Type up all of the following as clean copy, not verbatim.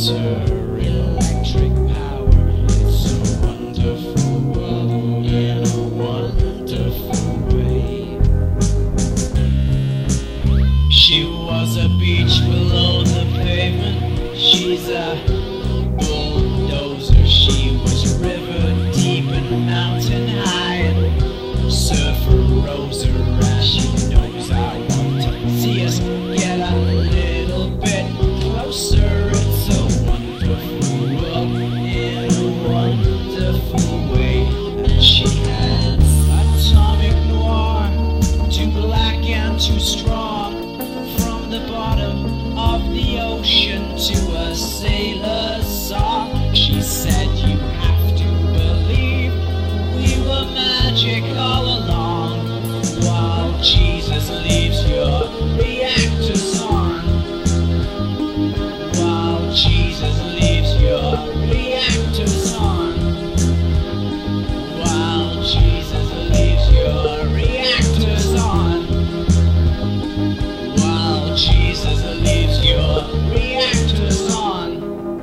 her electric power. It's a wonderful world in a wonderful way. She was a beach below the pavement. She's a bulldozer. She was river deep and mountain high, and surfer rose her as she knows I want to see us get a little bit closer. It's a wonderful world in a wonderful way. And she had atomic noir, too black and too strong, from the bottom of the ocean to a sailor's song. She said, you have to believe we were magic all along, while Jesus leaves your reactors on. While Jesus leaves your reactors on. While Jesus leaves your reactors on. While Jesus leaves your reactors on.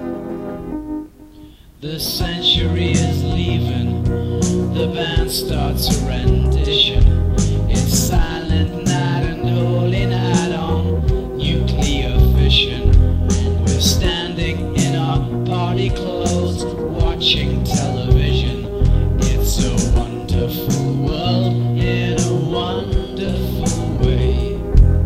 The century is leaving. The band starts a rendition. It's silent night and holy night on nuclear fission. We're standing in our party clothes, watching television. It's a wonderful world in a wonderful way.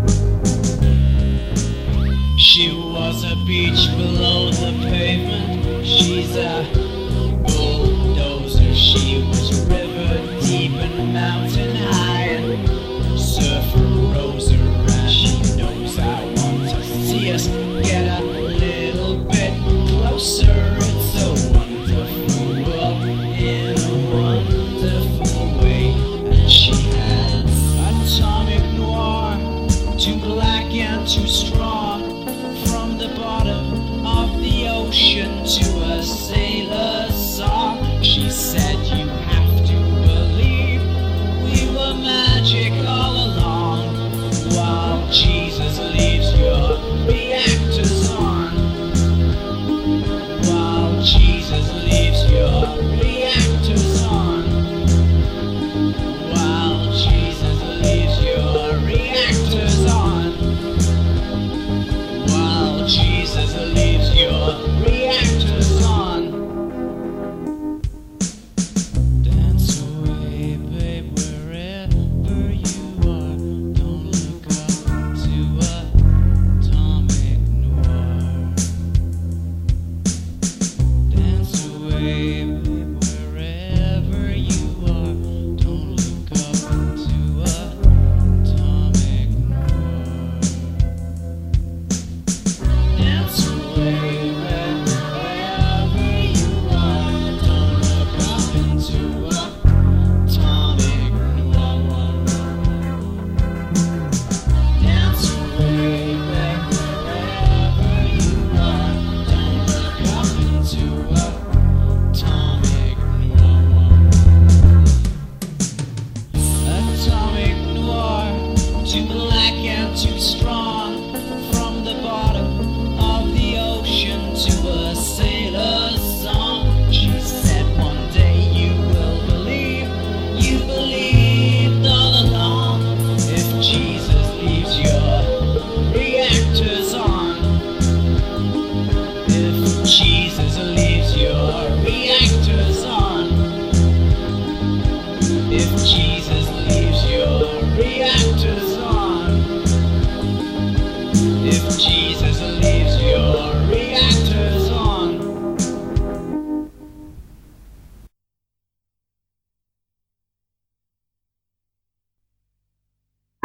She was a beach below the pavement. She's a bulldozer. She was river deep and mountain high, and surfer rose her as she knows I want to see us get a little bit closer. It's a wonderful world in a wonderful way. And she had atomic noir, too black and too strong, from the bottom of the ocean to a sailor's song. She said, you have to believe we were magic all along, while Jesus leaves your reactors on. While Jesus leaves your reactors on. While Jesus leaves your reactors on. While Jesus leaves your reactors on. Dance away, babe, wherever you are. Don't look up to atomic noir. Dance away, babe, wherever you are. Don't look up to atomic noir. Dance away.